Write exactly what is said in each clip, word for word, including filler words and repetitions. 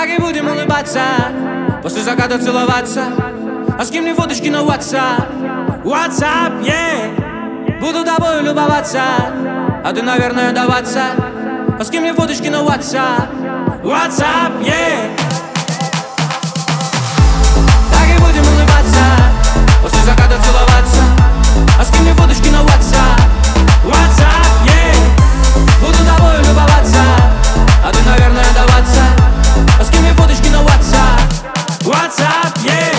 Так и будем улыбаться, после заката целоваться. А с кем не водочки на WhatsApp, WhatsApp, yeah. Буду тобой любоваться, а ты, наверное, даваться. А с кем не водочки на WhatsApp, WhatsApp, yeah. Так и будем улыбаться, после заката целоваться. А с кем не водочки на WhatsApp, WhatsApp, yeah. Буду тобой любоваться, а ты, наверное, даваться. А с кем не водочки на WhatsApp, WhatsApp, yeah.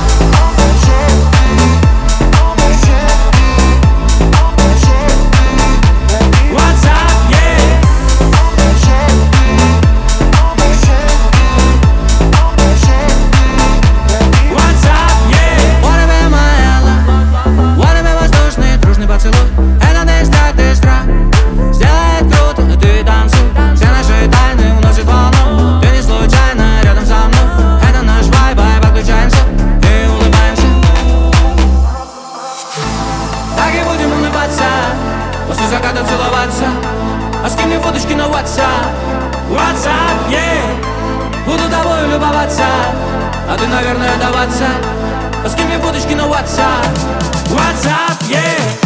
После заката целоваться. А с кем не водочки на WhatsApp, WhatsApp, yeah. Буду тобой любоваться, а ты, наверное, даваться. А с кем не водочки на WhatsApp, WhatsApp, yeah.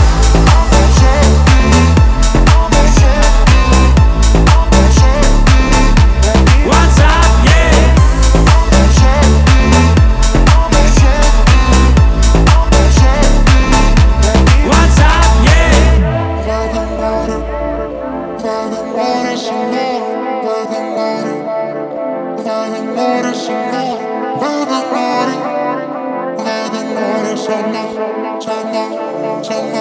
Chana, chana, chana.